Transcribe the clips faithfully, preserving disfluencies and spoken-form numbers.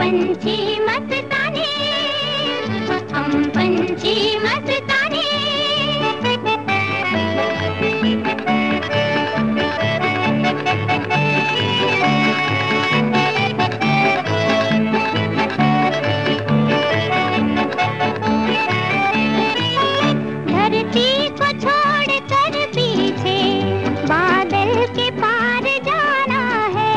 पंछी मस्ताने, हम पंछी मस्ताने। धरती को छोड़ कर पीछे बादल के पार जाना है।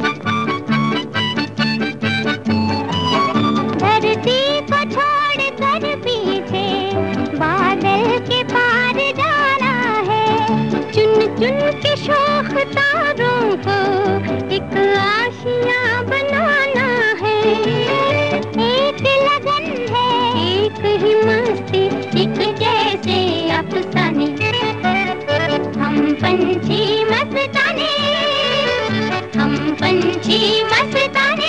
धरती को छोड़ कर पीछे बादल के पार जाना है। चुन चुन के शोख तारों को एक आशियाँ बनाना है। एक लगन है, एक ही मस्ती, एक जैसे अफसाने। हम पंछी मस्ताने, हम पंछी मस्ताने।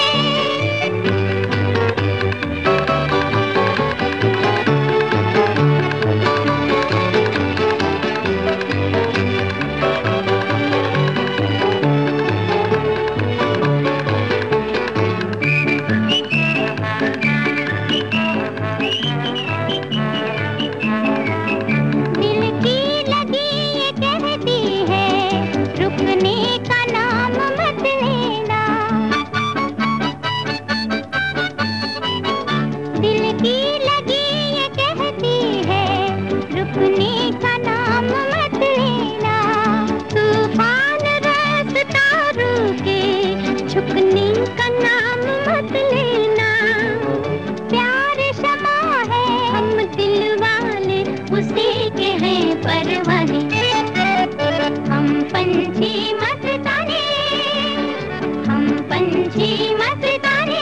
झुकने का नाम मत लेना। प्यार शमा है, हम दिल वाले उसी के हैं परवाने। हम पंछी मस्ताने, हम पंछी मस्ताने।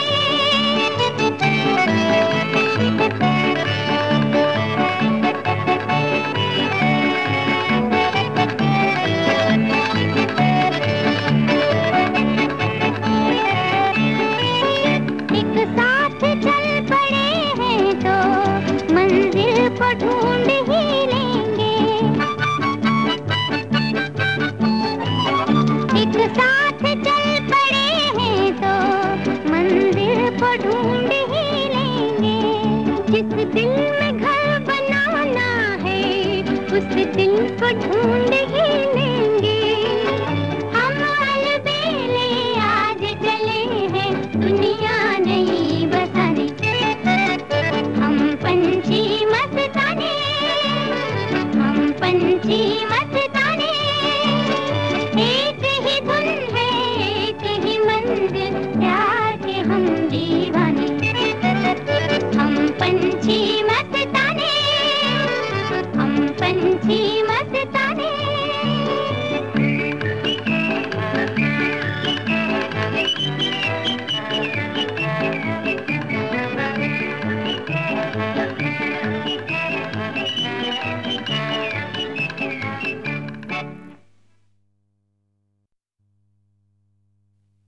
ढूंढ ही लेंगे, एक साथ चल पड़े हैं तो मंदिर को ढूंढ ही लेंगे। जिस दिल में घर बनाना है उस दिल को ढूंढ